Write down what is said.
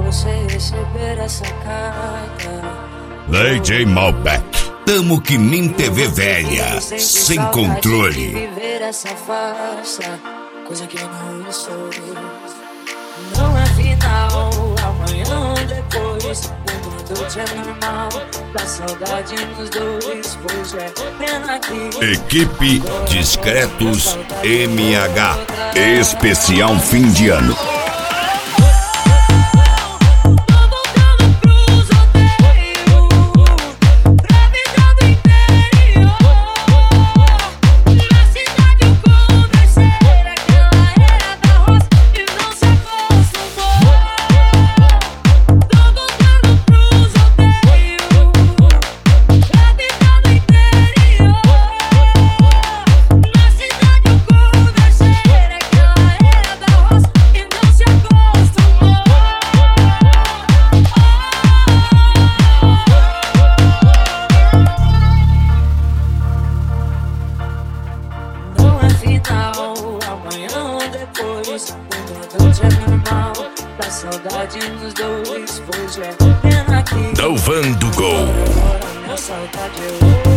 você receber essa carta. DJ Malbec, tamo que nem TV velha, sem controle. Viver essa farsa, coisa que não sou. Não é final, amanhã ou depois. Uma noite é normal, dá saudade nos dois. Pois é, pena que Equipe Discretos MH, especial fim de ano. Amanhã ou depois, uma noite é normal, dá saudade nos dois. Pois é, pena que Dalvan do Gol. minha saudade é